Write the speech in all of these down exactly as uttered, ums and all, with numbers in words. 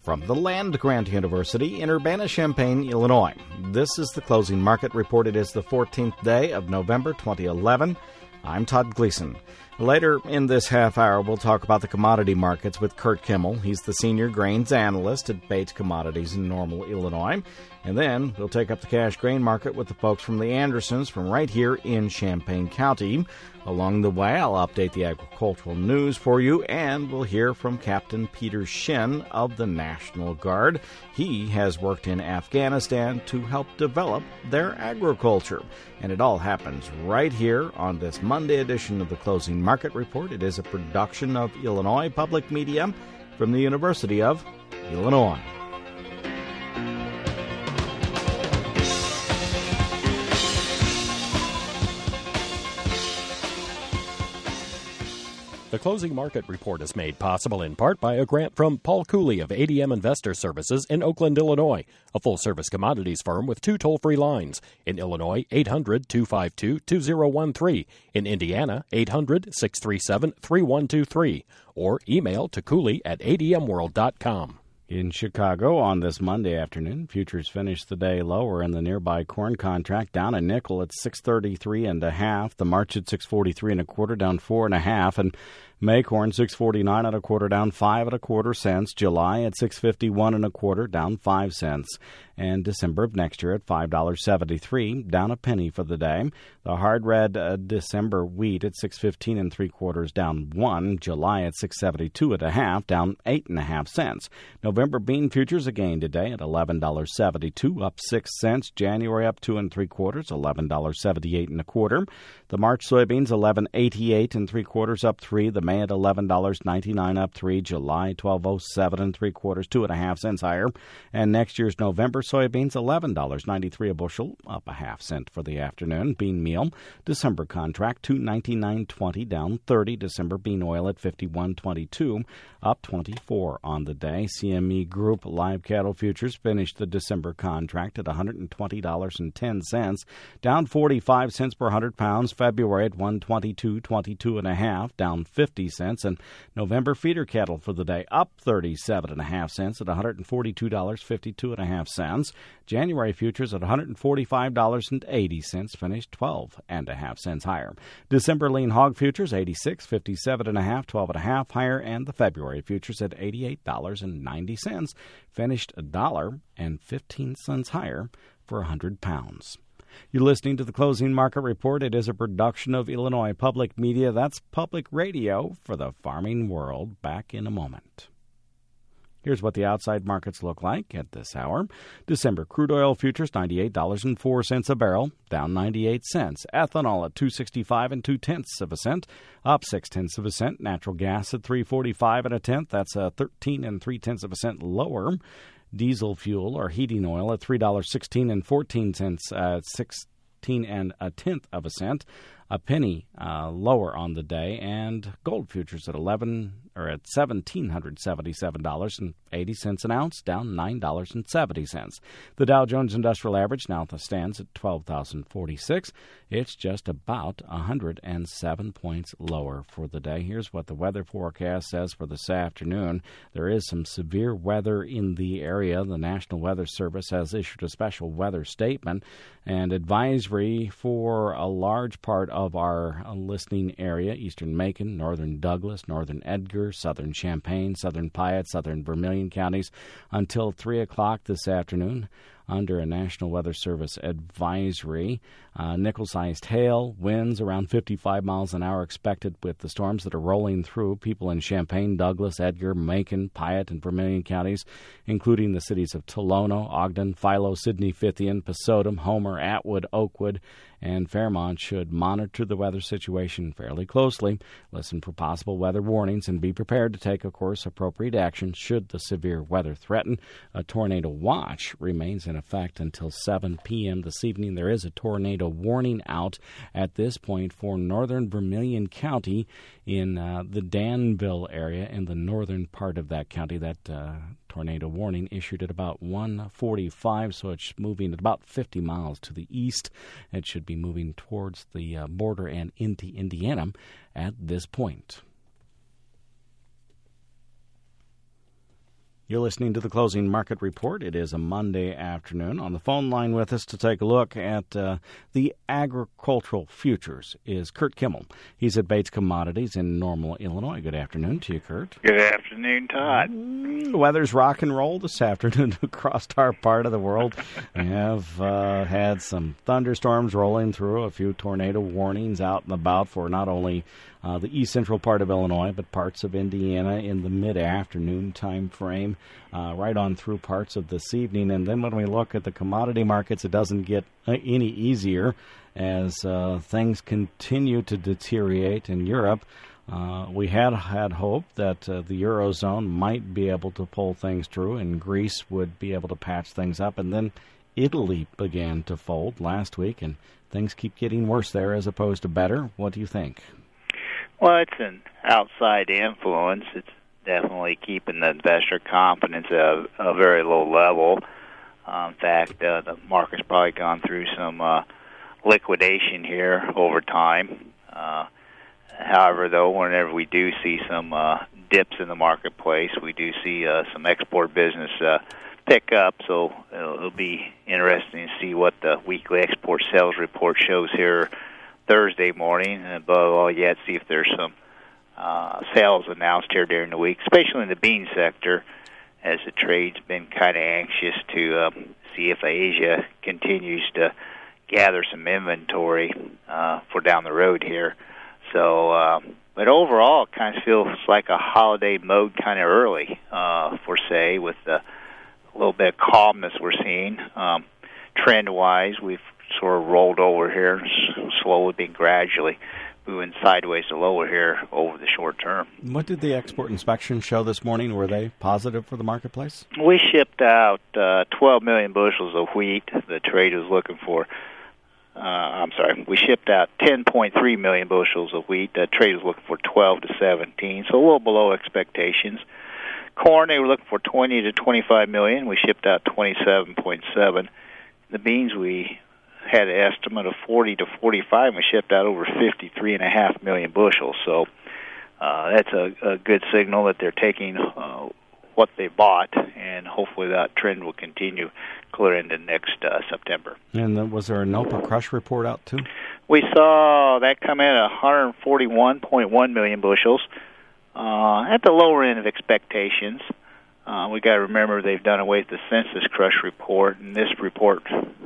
From the land-grant University in Urbana-Champaign, Illinois, this is the Closing Market Report. It is the fourteenth day of November twenty eleven. I'm Todd Gleason. Later in this half hour, we'll talk about the commodity markets with Kurt Kimmel. He's the senior grains analyst at Bates Commodities in Normal, Illinois. And then we'll take up the cash grain market with the folks from the Andersons from right here in Champaign County. Along the way, I'll update the agricultural news for you, and we'll hear from Captain Peter Shin of the National Guard. He has worked in Afghanistan to help develop their agriculture. And it all happens right here on this Monday edition of the Closing Market Report. It is a production of Illinois Public Media from the University of Illinois. The Closing Market Report is made possible in part by a grant from Paul Cooley of A D M Investor Services in Oakland, Illinois, a full-service commodities firm with two toll-free lines. In Illinois, eight hundred, two five two, two zero one three. In Indiana, eight hundred, six three seven, three one two three. Or email to Cooley at a d m world dot com. In Chicago on this Monday afternoon, futures finished the day lower in the nearby corn contract, down a nickel at six thirty-three and a half. The March at six forty-three and a quarter, down four and a half, and May corn six forty-nine and a quarter, down five and a quarter cents. July at six fifty-one and a quarter, down five cents. And December of next year at five dollars and seventy-three cents, down a penny for the day. The hard red uh, December wheat at six fifteen and three quarters, down one. July at six seventy-two and a half, down eight and a half cents. November bean futures again today at eleven dollars and seventy-two cents, up six cents. January up two and three quarters, eleven dollars and seventy-eight and a quarter. The March soybeans eleven eighty-eight and three quarters, up three. The May at eleven dollars and ninety-nine cents, up three. July twelve oh seven and three quarters, two and a half cents higher. And next year's November soybeans eleven dollars and ninety-three cents a bushel, up a half cent for the afternoon. Bean meal December contract two ninety-nine twenty, down thirty. December bean oil at fifty-one twenty-two, up twenty-four on the day. C M E Group live cattle futures finished the December contract at one hundred twenty dollars and ten cents, down forty-five cents per one hundred pounds. February at one twenty-two twenty-two and a half, down fifty cents. And November feeder cattle for the day up thirty-seven and a half cents at one hundred forty-two dollars and fifty-two and a half cents. January futures at one hundred forty-five dollars and eighty cents, finished twelve and a half cents higher. December lean hog futures eighty-six fifty-seven and a half, twelve and a half higher, and the February futures at eighty-eight dollars and ninety cents, finished a dollar and fifteen cents higher for one hundred pounds. You're listening to the Closing Market Report. It is a production of Illinois Public Media. That's public radio for the farming world. Back in a moment. Here's what the outside markets look like at this hour. December crude oil futures, ninety-eight dollars and four cents a barrel, down ninety-eight cents. Ethanol at two sixty-five and two tenths of a cent, up six tenths of a cent. Natural gas at three forty-five and a tenth. That's a thirteen and three tenths of a cent lower. Diesel fuel or heating oil at three dollars and sixteen and fourteen cents, uh, sixteen and a tenth of a cent, a penny uh, lower on the day. And gold futures at eleven or at seventeen seventy-seven dollars and eighty cents an ounce, down nine dollars and seventy cents. The Dow Jones Industrial Average now stands at twelve thousand forty-six. It's just about one hundred seven points lower for the day. Here's what the weather forecast says for this afternoon. There is some severe weather in the area. The National Weather Service has issued a special weather statement and advisory for a large part of our listening area: eastern Macon, northern Douglas, northern Edgar, southern Champaign, southern Piatt, southern Vermilion counties until three o'clock this afternoon under a National Weather Service advisory. Uh, nickel-sized hail, winds around fifty-five miles an hour expected with the storms that are rolling through. People in Champaign, Douglas, Edgar, Macon, Piatt, and Vermilion counties, including the cities of Tolono, Ogden, Philo, Sidney, Fithian, Pasodum, Homer, Atwood, Oakwood, and Fairmont, should monitor the weather situation fairly closely, listen for possible weather warnings, and be prepared to take, of course, appropriate action should the severe weather threaten. A tornado watch remains in effect until seven p.m. this evening. There is a tornado warning out at this point for northern Vermilion County in uh, the Danville area in the northern part of that county. That uh, tornado warning issued at about one forty-five, so it's moving at about fifty miles to the east. It should be moving towards the uh, border and into Indiana at this point. You're listening to the Closing Market Report. It is a Monday afternoon. On the phone line with us to take a look at uh, the agricultural futures is Kurt Kimmel. He's at Bates Commodities in Normal, Illinois. Good afternoon to you, Kurt. Good afternoon, Todd. Mm, the weather's rock and roll this afternoon across our part of the world. We have uh, had some thunderstorms rolling through, a few tornado warnings out and about for not only Uh, the east central part of Illinois, but parts of Indiana in the mid-afternoon time frame, uh, right on through parts of this evening. And then when we look at the commodity markets, it doesn't get uh, any easier as uh, things continue to deteriorate in Europe. Uh, we had had hope that uh, the Eurozone might be able to pull things through and Greece would be able to patch things up. And then Italy began to fold last week, and things keep getting worse there as opposed to better. What do you think? Well, it's an outside influence. It's definitely keeping the investor confidence at a very low level. Uh, in fact, uh, the market's probably gone through some uh, liquidation here over time. Uh, however, though, whenever we do see some uh, dips in the marketplace, we do see uh, some export business uh, pick up. So it'll, it'll be interesting to see what the weekly export sales report shows here Thursday morning, and above all yet, see if there's some uh, sales announced here during the week, especially in the bean sector, as the trade's been kind of anxious to um, see if Asia continues to gather some inventory uh, for down the road here. So, um, but overall, it kind of feels like a holiday mode kind of early, uh, for say, with the little bit of calmness we're seeing. Um, trend-wise, we've sort of rolled over here, slowly been gradually moving sideways to lower here over the short term. What did the export inspection show this morning? Were they positive for the marketplace? We shipped out uh, twelve million bushels of wheat. The trade was looking for, uh, I'm sorry, we shipped out ten point three million bushels of wheat. The trade was looking for twelve to seventeen, so a little below expectations. Corn, they were looking for twenty to twenty-five million. We shipped out twenty-seven point seven. The beans, we had an estimate of forty to forty-five, and we shipped out over fifty-three and a half million bushels. So uh, that's a, a good signal that they're taking uh, what they bought, and hopefully that trend will continue clear into next uh, September. And then was there a NOPA crush report out too? We saw that come in at one hundred forty-one point one million bushels, uh, at the lower end of expectations. Uh, we got to remember they've done away with the census crush report, and this report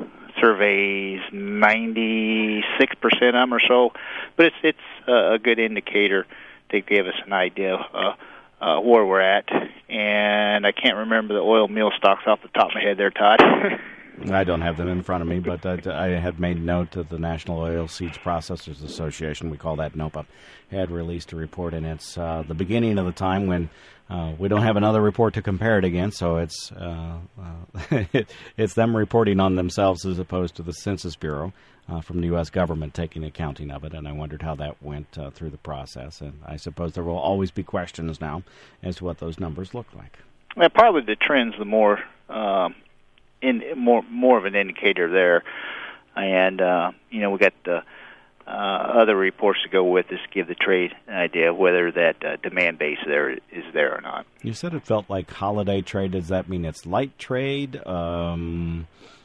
surveys ninety-six percent of them or so, but it's it's a good indicator to give us an idea uh, uh, where we're at. And I can't remember the oil meal stocks off the top of my head there, Todd. I don't have them in front of me, but I, I had made note of the National Oilseeds Processors Association, we call that NOPA, had released a report, and it's uh, the beginning of the time when uh, we don't have another report to compare it against, so it's uh, uh, it, it's them reporting on themselves as opposed to the Census Bureau uh, from the U S government taking accounting of it, and I wondered how that went uh, through the process, and I suppose there will always be questions now as to what those numbers look like. Well, probably the trends, the more... Um, In more more of an indicator there, and uh, you know we got the uh, other reports to go with this to give the trade an idea of whether that uh, demand base there is there or not. You said it felt like holiday trade. Does that mean it's light trade, um,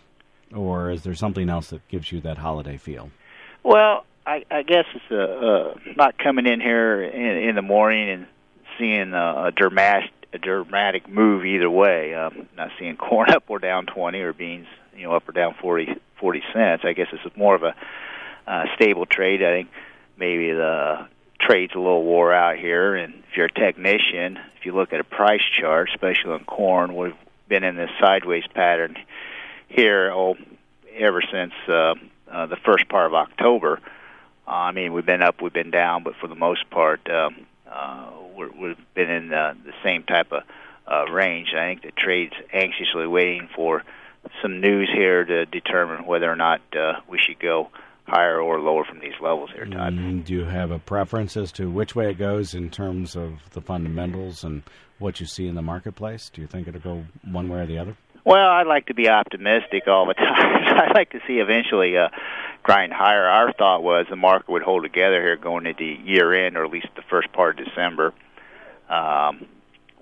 or is there something else that gives you that holiday feel? Well, I, I guess it's a, uh, not coming in here in, in the morning and seeing a, a dramatic. a dramatic move either way. Um, not seeing corn up or down twenty or beans, you know, up or down forty, forty cents. I guess it's more of a uh, stable trade. I think maybe the trade's a little wore out here, and if you're a technician, if you look at a price chart, especially on corn, we've been in this sideways pattern here oh, ever since uh, uh, the first part of October. Uh, I mean, we've been up, we've been down, but for the most part, um, uh, we're, we've been in uh, the same type of uh, range. I think the trade's anxiously waiting for some news here to determine whether or not uh, we should go higher or lower from these levels here, Todd. Mm, do you have a preference as to which way it goes in terms of the fundamentals and what you see in the marketplace? Do you think it'll go one way or the other? Well, I'd like to be optimistic all the time. I'd like to see eventually uh, grind higher. Our thought was the market would hold together here going into year end, or at least the first part of December. Um,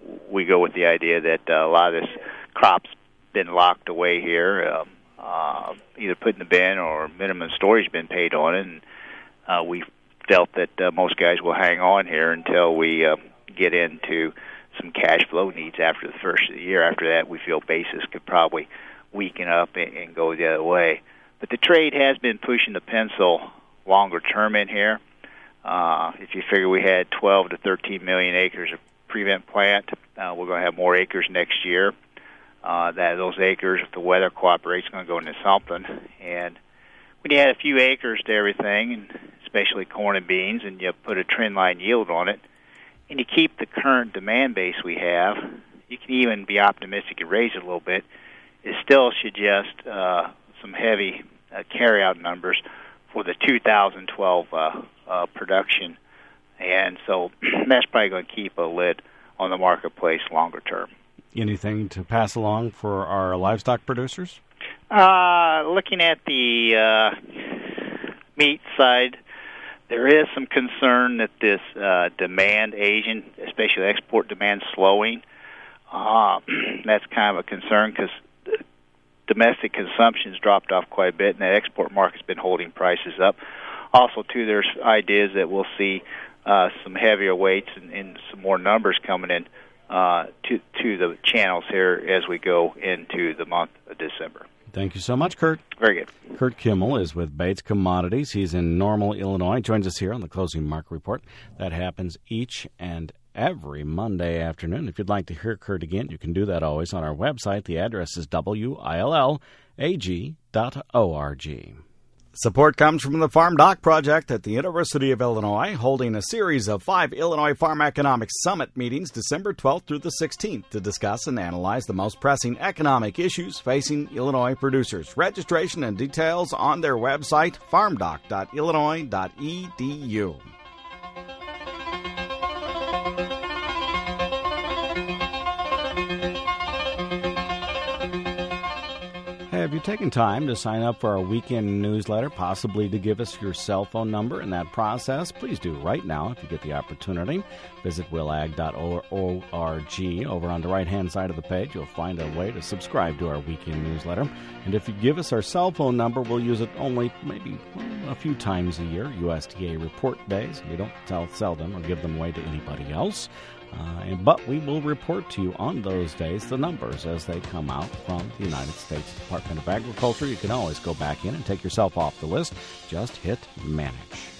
we go with the idea that uh, a lot of this crop's been locked away here, uh, uh, either put in the bin or minimum storage been paid on it, and uh, we felt that uh, most guys will hang on here until we uh, get into some cash flow needs after the first of the year. After that, we feel basis could probably weaken up and, and go the other way. But the trade has been pushing the pencil longer term in here. Uh, if you figure we had twelve to thirteen million acres of prevent plant, uh, we're going to have more acres next year. Uh, that those acres, if the weather cooperates, going to go into something. And when you add a few acres to everything, and especially corn and beans, and you put a trend line yield on it, and you keep the current demand base we have, you can even be optimistic and raise it a little bit. It still suggest uh, some heavy uh, carryout numbers for the two thousand twelve uh, uh, production, and so that's probably going to keep a lid on the marketplace longer term. Anything to pass along for our livestock producers? Uh, looking at the uh, meat side, there is some concern that this uh, demand, Asian, especially export demand, slowing. Uh, that's kind of a concern because domestic consumption's dropped off quite a bit, and that export market's been holding prices up. Also, too, there's ideas that we'll see uh, some heavier weights and, and some more numbers coming in uh, to to the channels here as we go into the month of December. Thank you so much, Kurt. Very good. Kurt Kimmel is with Bates Commodities. He's in Normal, Illinois. Joins us here on the Closing Market Report. That happens each and every Monday afternoon. If you'd like to hear Kurt again, you can do that always on our website. The address is W I L L A G dot org. Support comes from the Farm Doc Project at the University of Illinois, holding a series of five Illinois Farm Economics Summit meetings December twelfth through the sixteenth to discuss and analyze the most pressing economic issues facing Illinois producers. Registration and details on their website, farm doc dot illinois dot e d u. Have you taken time to sign up for our weekend newsletter, possibly to give us your cell phone number in that process? Please do right now if you get the opportunity. Visit will ag dot org. Over on the right-hand side of the page, you'll find a way to subscribe to our weekend newsletter. And if you give us our cell phone number, we'll use it only maybe a few times a year, U S D A report days. We don't sell, sell them or give them away to anybody else. Uh, and, but we will report to you on those days the numbers as they come out from the United States Department of Agriculture. You can always go back in and take yourself off the list. Just hit manage.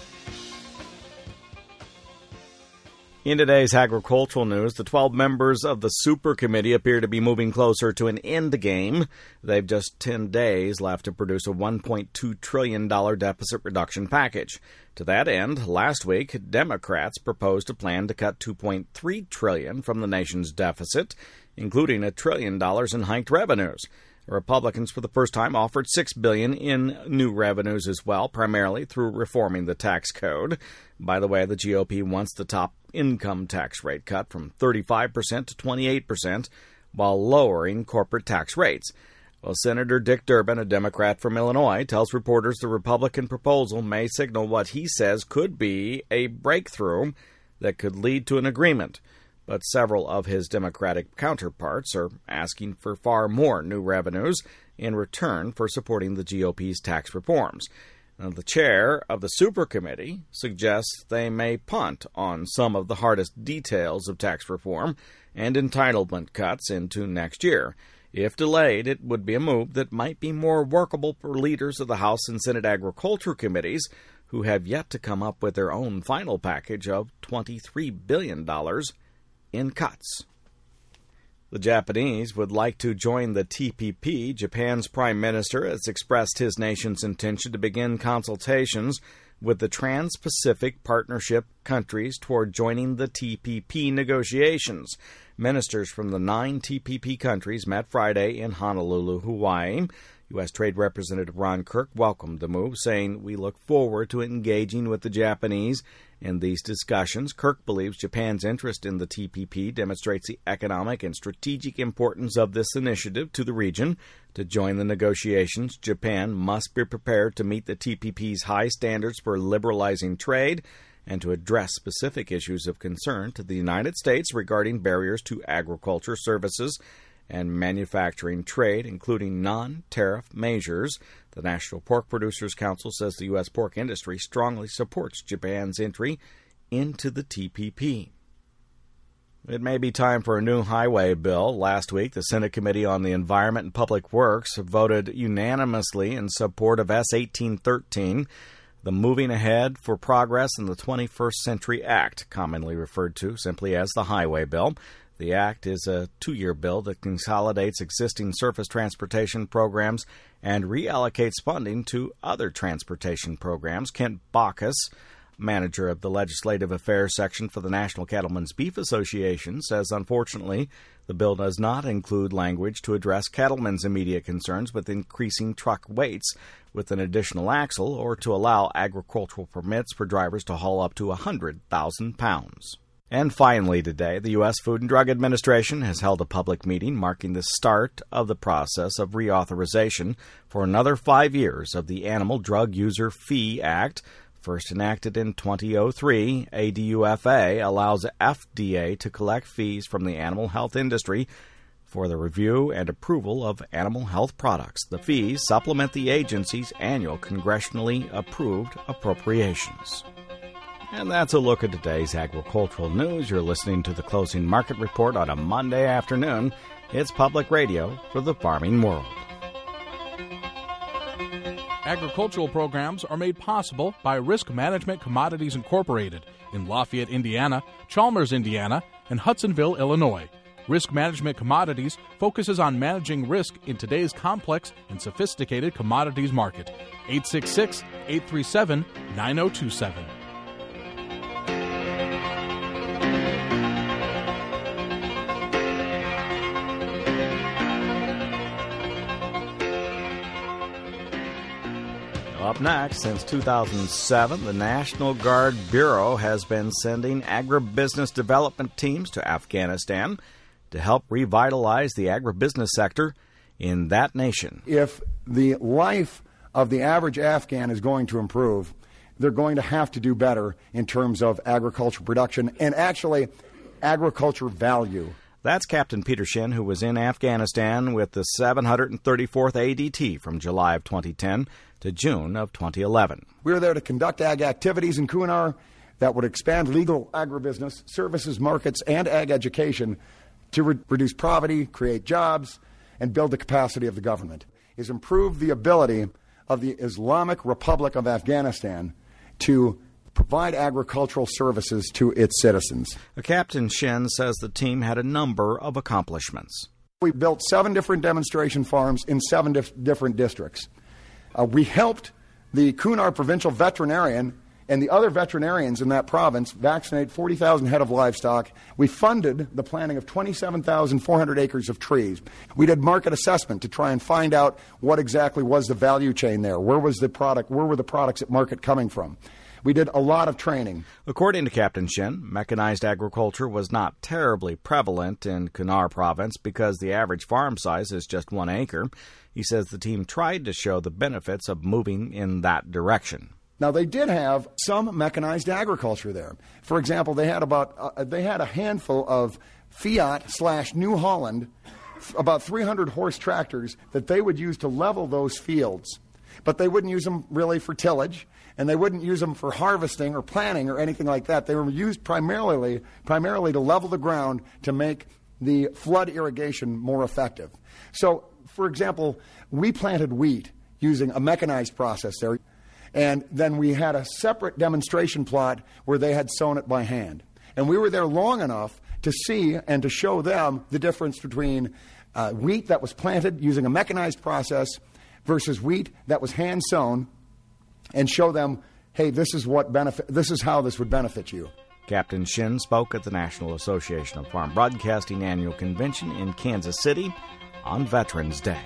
In today's agricultural news, the twelve members of the Super Committee appear to be moving closer to an end game. They've just ten days left to produce a one point two trillion dollars deficit reduction package. To that end, last week, Democrats proposed a plan to cut two point three trillion dollars from the nation's deficit, including a trillion dollars in hiked revenues. Republicans, for the first time, offered six billion dollars in new revenues as well, primarily through reforming the tax code. By the way, the G O P wants the top income tax rate cut from thirty-five percent to twenty-eight percent, while lowering corporate tax rates. Well, Senator Dick Durbin, a Democrat from Illinois, tells reporters the Republican proposal may signal what he says could be a breakthrough that could lead to an agreement. But several of his Democratic counterparts are asking for far more new revenues in return for supporting the G O P's tax reforms. Now, the chair of the Super Committee suggests they may punt on some of the hardest details of tax reform and entitlement cuts into next year. If delayed, it would be a move that might be more workable for leaders of the House and Senate Agriculture Committees, who have yet to come up with their own final package of twenty-three billion dollars in cuts. The Japanese would like to join the T P P. Japan's prime minister has expressed his nation's intention to begin consultations with the Trans-Pacific Partnership countries toward joining the T P P negotiations. Ministers from the nine T P P countries met Friday in Honolulu, Hawaii. U S. Trade Representative Ron Kirk welcomed the move, saying, "We look forward to engaging with the Japanese in these discussions." Kirk believes Japan's interest in the T P P demonstrates the economic and strategic importance of this initiative to the region. To join the negotiations, Japan must be prepared to meet the T P P's high standards for liberalizing trade and to address specific issues of concern to the United States regarding barriers to agriculture services and manufacturing trade, including non-tariff measures. The National Pork Producers Council says the U S pork industry strongly supports Japan's entry into the T P P. It may be time for a new highway bill. Last week, the Senate Committee on the Environment and Public Works voted unanimously in support of S eighteen thirteen, the Moving Ahead for Progress in the twenty-first Century Act, commonly referred to simply as the Highway Bill. The act is a two-year bill that consolidates existing surface transportation programs and reallocates funding to other transportation programs. Kent Bacchus, manager of the Legislative Affairs section for the National Cattlemen's Beef Association, says unfortunately the bill does not include language to address cattlemen's immediate concerns with increasing truck weights with an additional axle or to allow agricultural permits for drivers to haul up to one hundred thousand pounds. And finally today, the U S Food and Drug Administration has held a public meeting marking the start of the process of reauthorization for another five years of the Animal Drug User Fee Act. First enacted in two thousand three, A D U F A allows F D A to collect fees from the animal health industry for the review and approval of animal health products. The fees supplement the agency's annual congressionally approved appropriations. And that's a look at today's agricultural news. You're listening to the Closing Market Report on a Monday afternoon. It's public radio for the farming world. Agricultural programs are made possible by Risk Management Commodities Incorporated in Lafayette, Indiana, Chalmers, Indiana, and Hudsonville, Illinois. Risk Management Commodities focuses on managing risk in today's complex and sophisticated commodities market. eight six six, eight three seven, nine zero two seven. Up next, since two thousand seven, the National Guard Bureau has been sending agribusiness development teams to Afghanistan to help revitalize the agribusiness sector in that nation. If the life of the average Afghan is going to improve, they're going to have to do better in terms of agriculture production and actually agriculture value. That's Captain Peter Shin, who was in Afghanistan with the seven hundred thirty-fourth A D T from July of twenty ten to June of twenty eleven. We were there to conduct ag activities in Kunar that would expand legal agribusiness, services, markets, and ag education to re- reduce poverty, create jobs, and build the capacity of the government. Is improve the ability of the Islamic Republic of Afghanistan to provide agricultural services to its citizens. Captain Shin says the team had a number of accomplishments. We built seven different demonstration farms in seven dif- different districts. Uh, we helped the Kunar provincial veterinarian and the other veterinarians in that province vaccinate forty thousand head of livestock. We funded the planting of twenty-seven thousand four hundred acres of trees. We did market assessment to try and find out what exactly was the value chain there. Where was the product? Where were the products at market coming from? We did a lot of training. According to Captain Shin, mechanized agriculture was not terribly prevalent in Kunar province because the average farm size is just one acre. He says the team tried to show the benefits of moving in that direction. Now, they did have some mechanized agriculture there. For example, they had about uh, they had a handful of Fiat slash New Holland, about three hundred horse tractors that they would use to level those fields. But they wouldn't use them really for tillage, and they wouldn't use them for harvesting or planting or anything like that. They were used primarily primarily to level the ground to make the flood irrigation more effective. So, for example, we planted wheat using a mechanized process there, and then we had a separate demonstration plot where they had sown it by hand. And we were there long enough to see and to show them the difference between uh, wheat that was planted using a mechanized process versus wheat that was hand sown, and show them, hey, this is what benefit. This is how this would benefit you. Captain Shin spoke at the National Association of Farm Broadcasting annual convention in Kansas City on Veterans Day.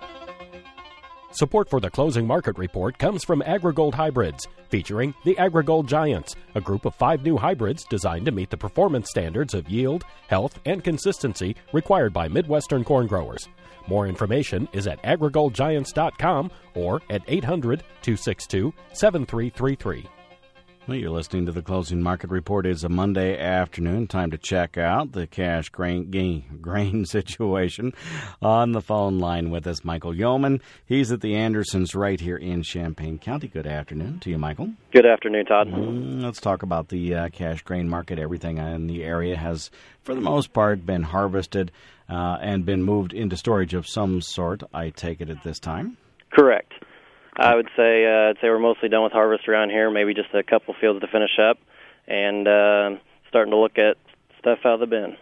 Support for the Closing Market Report comes from AgriGold Hybrids, featuring the AgriGold Giants, a group of five new hybrids designed to meet the performance standards of yield, health, and consistency required by Midwestern corn growers. More information is at agrigold giants dot com or at eight hundred, two six two, seven three three three. Well, you're listening to the Closing Market Report. It's a Monday afternoon. Time to check out the cash grain, grain, grain situation. On the phone line with us, Michael Yeoman. He's at the Andersons right here in Champaign County. Good afternoon to you, Michael. Good afternoon, Todd. Mm, let's talk about the uh, cash grain market. Everything in the area has, for the most part, been harvested uh, and been moved into storage of some sort, I take it, at this time. Correct. I would say uh, I'd say we're mostly done with harvest around here. Maybe just a couple fields to finish up, and uh, starting to look at stuff out of the bin.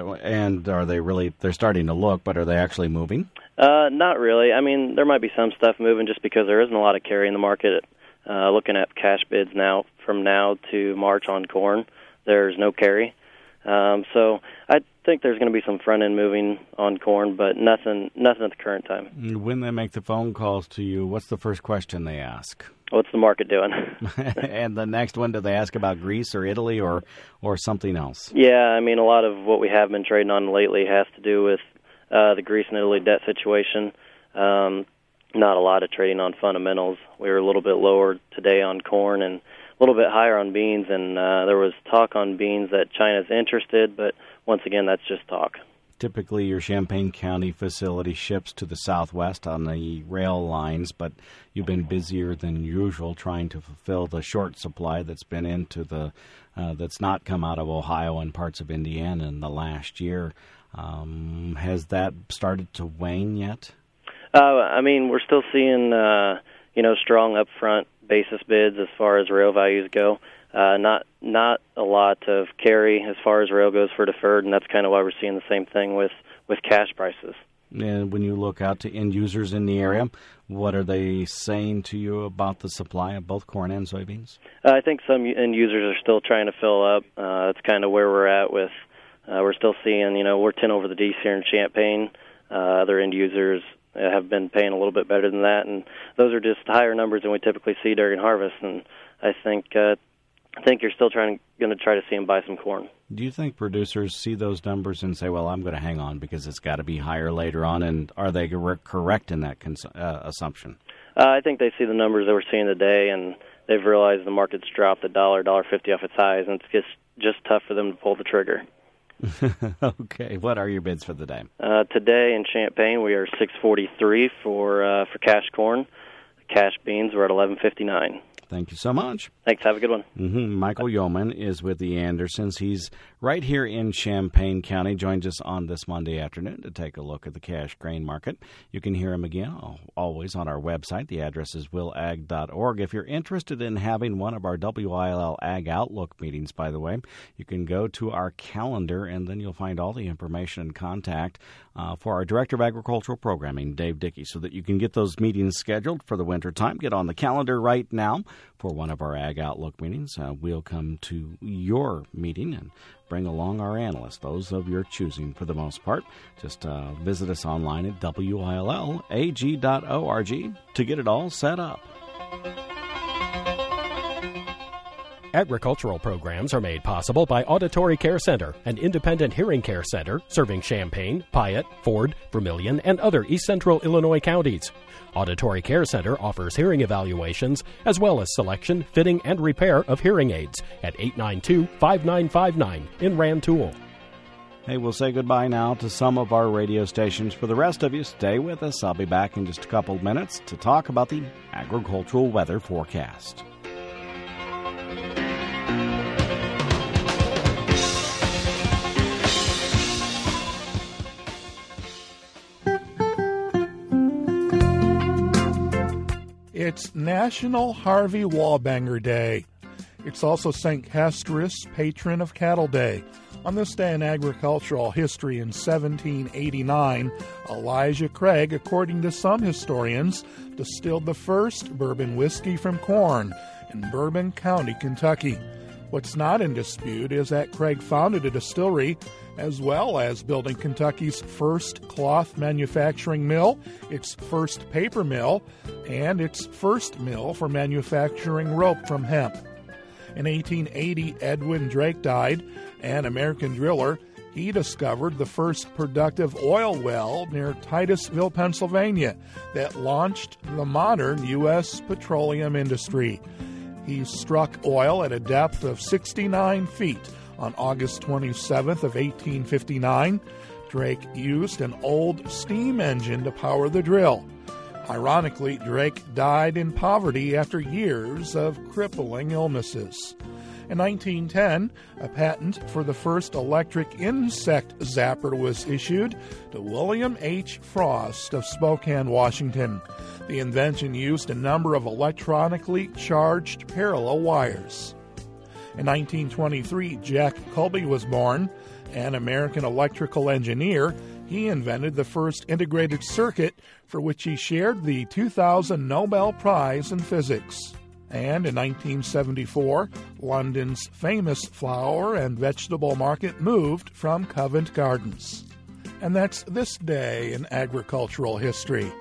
And are they really? They're starting to look, but are they actually moving? Uh, not really. I mean, there might be some stuff moving just because there isn't a lot of carry in the market. Uh, looking at cash bids now from now to March on corn, there's no carry. Um, so I think there's going to be some front end moving on corn, but nothing, nothing at the current time. When they make the phone calls to you, what's the first question they ask? What's the market doing? And the next one, do they ask about Greece or Italy or or something else? Yeah, I mean, a lot of what we have been trading on lately has to do with uh, the Greece and Italy debt situation. Um, not a lot of trading on fundamentals. We were a little bit lower today on corn and a little bit higher on beans, and uh, there was talk on beans that China's interested, but once again, that's just talk. Typically, your Champaign County facility ships to the southwest on the rail lines, but you've been busier than usual trying to fulfill the short supply that's been into the uh, that's not come out of Ohio and parts of Indiana in the last year. Um, has that started to wane yet? Uh, I mean, we're still seeing uh, you know strong upfront basis bids as far as rail values go. Uh, not not a lot of carry as far as rail goes for deferred, and that's kind of why we're seeing the same thing with, with cash prices. And when you look out to end users in the area, what are they saying to you about the supply of both corn and soybeans? Uh, I think some end users are still trying to fill up. Uh, that's kind of where we're at with. Uh, we're still seeing, you know, we're ten over the D's here in Champaign. Uh, other end users have been paying a little bit better than that, and those are just higher numbers than we typically see during harvest. And I think uh, I think you're still trying going to try to see them buy some corn. Do you think producers see those numbers and say, "Well, I'm going to hang on because it's got to be higher later on"? And are they correct in that cons- uh, assumption? Uh, I think they see the numbers that we're seeing today, and they've realized the market's dropped a dollar, dollar fifty off its highs, and it's just just tough for them to pull the trigger. Okay, what are your bids for the day? Uh, today in Champaign, we are six forty-three for uh, for cash corn. Cash beans, we're at eleven fifty-nine. Thank you so much. Thanks. Have a good one. Mm-hmm. Michael Yeoman is with the Andersons. He's right here in Champaign County. Joins us on this Monday afternoon to take a look at the cash grain market. You can hear him again always on our website. The address is will ag dot org. If you're interested in having one of our W I L L Ag Outlook meetings, by the way, you can go to our calendar, and then you'll find all the information and contact uh, for our Director of Agricultural Programming, Dave Dickey, so that you can get those meetings scheduled for the winter time. Get on the calendar right now for one of our Ag Outlook meetings. Uh, we'll come to your meeting and bring along our analysts, those of your choosing for the most part. Just uh, visit us online at W I L L A G dot org to get it all set up. Agricultural programs are made possible by Auditory Care Center, an independent hearing care center serving Champaign, Piatt, Ford, Vermilion, and other East Central Illinois counties. Auditory Care Center offers hearing evaluations as well as selection, fitting, and repair of hearing aids at eight nine two, five nine five nine in Rantoul. Hey, we'll say goodbye now to some of our radio stations. For the rest of you, stay with us. I'll be back in just a couple of minutes to talk about the agricultural weather forecast. It's National Harvey Wallbanger Day. It's also Saint Castorus, patron of Cattle Day. On this day in agricultural history in seventeen eighty-nine, Elijah Craig, according to some historians, distilled the first bourbon whiskey from corn in Bourbon County, Kentucky. What's not in dispute is that Craig founded a distillery as well as building Kentucky's first cloth manufacturing mill, its first paper mill, and its first mill for manufacturing rope from hemp. In eighteen eighty, Edwin Drake died, an American driller. He discovered the first productive oil well near Titusville, Pennsylvania, that launched the modern U S petroleum industry. He struck oil at a depth of sixty-nine feet on August twenty-seventh of eighteen fifty-nine. Drake used an old steam engine to power the drill. Ironically, Drake died in poverty after years of crippling illnesses. In nineteen ten, a patent for the first electric insect zapper was issued to William H. Frost of Spokane, Washington. The invention used a number of electronically charged parallel wires. In nineteen twenty-three, Jack Colby was born. An American electrical engineer, he invented the first integrated circuit for which he shared the two thousand Nobel Prize in Physics. And in nineteen seventy-four, London's famous flower and vegetable market moved from Covent Gardens. And that's this day in agricultural history.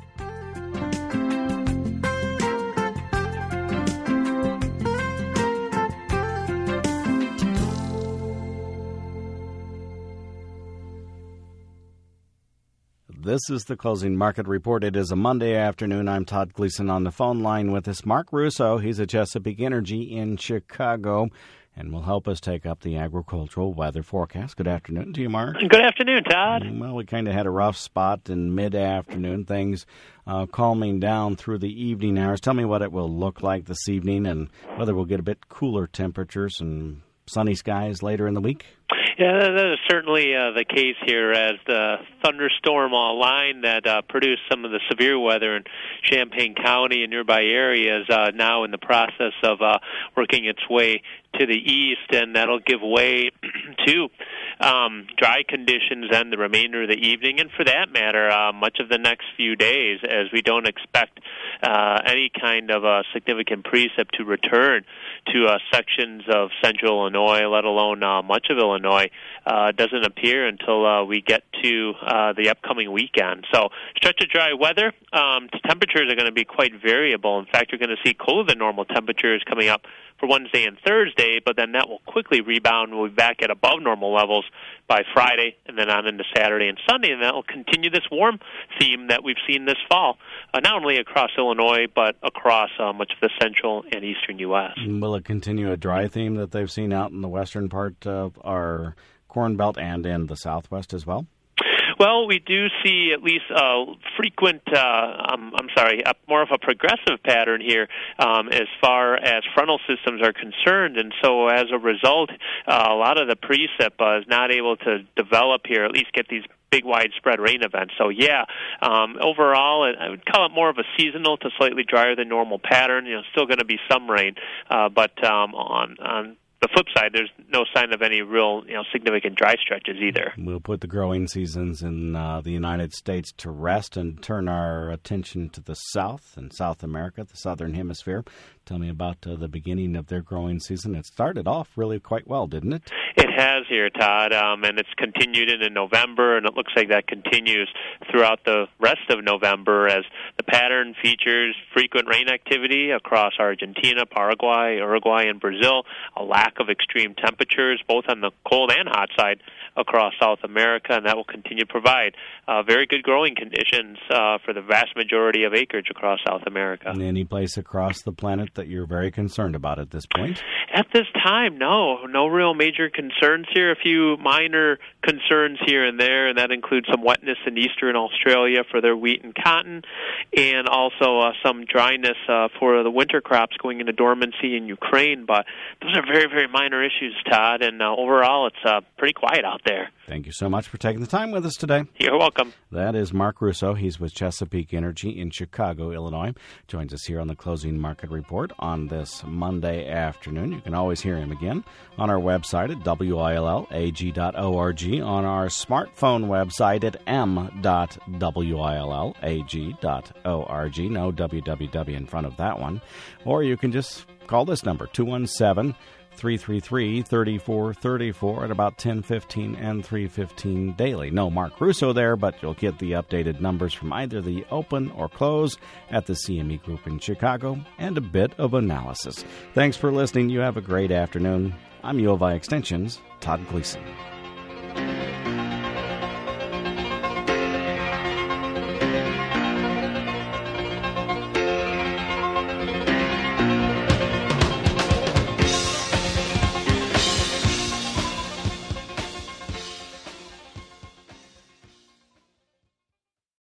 This is the Closing Market Report. It is a Monday afternoon. I'm Todd Gleason. On the phone line with us, Mark Russo. He's at Chesapeake Energy in Chicago and will help us take up the agricultural weather forecast. Good afternoon to you, Mark. Good afternoon, Todd. Well, we kind of had a rough spot in mid-afternoon. Things uh, calming down through the evening hours. Tell me what it will look like this evening and whether we'll get a bit cooler temperatures and sunny skies later in the week. Yeah, that is certainly uh, the case here as the thunderstorm line that uh, produced some of the severe weather in Champaign County and nearby areas uh, now in the process of uh, working its way to the east, and that'll give way to um, dry conditions and the remainder of the evening, and for that matter, uh, much of the next few days, as we don't expect uh, any kind of a significant precip to return to uh, sections of central Illinois, let alone uh, much of Illinois. Uh, doesn't appear until uh, we get to uh, the upcoming weekend. So stretch of dry weather. Um, temperatures are going to be quite variable. In fact, you're going to see colder than normal temperatures coming up for Wednesday and Thursday, but then that will quickly rebound. We'll be back at above normal levels by Friday and then on into Saturday and Sunday, and that will continue this warm theme that we've seen this fall, uh, not only across Illinois, but across uh, much of the central and eastern U S. Will it continue a dry theme that they've seen out in the western part of our Corn Belt and in the Southwest as well? Well, we do see at least a frequent, uh, um, I'm sorry, a, more of a progressive pattern here um, as far as frontal systems are concerned. And so as a result, uh, a lot of the precip uh, is not able to develop here, at least get these big widespread rain events. So, yeah, um, overall, I would call it more of a seasonal to slightly drier than normal pattern. You know, still going to be some rain, uh, but um, on on the flip side, there's no sign of any real, you know, significant dry stretches either. We'll put the growing seasons in uh, the United States to rest and turn our attention to the South and South America, the Southern Hemisphere. Tell me about uh, the beginning of their growing season. It started off really quite well, didn't it? It has here, Todd, um, and it's continued into November, and it looks like that continues throughout the rest of November as the pattern features frequent rain activity across Argentina, Paraguay, Uruguay, and Brazil, a lack of extreme temperatures, both on the cold and hot side across South America, and that will continue to provide uh, very good growing conditions uh, for the vast majority of acreage across South America. And any place across the planet that you're very concerned about at this point? At this time, no. No real major concerns here. A few minor concerns here and there, and that includes some wetness in eastern Australia for their wheat and cotton, and also uh, some dryness uh, for the winter crops going into dormancy in Ukraine. But those are very, very minor issues, Todd, and uh, overall it's uh, pretty quiet out there. Thank you so much for taking the time with us today. You're welcome. That is Mark Russo. He's with Chesapeake Energy in Chicago, Illinois. Joins us here on the Closing Market Report on this Monday afternoon. You can always hear him again on our website at W I L L A G dot org, on our smartphone website at m dot W I L L A G dot org. No W W W in front of that one. Or you can just call this number, two one seven, three three three, three four three four at about ten fifteen and three fifteen daily. No Mark Russo there, but you'll get the updated numbers from either the open or close at the C M E Group in Chicago and a bit of analysis. Thanks for listening. You have a great afternoon. I'm U of I Extension's Todd Gleason.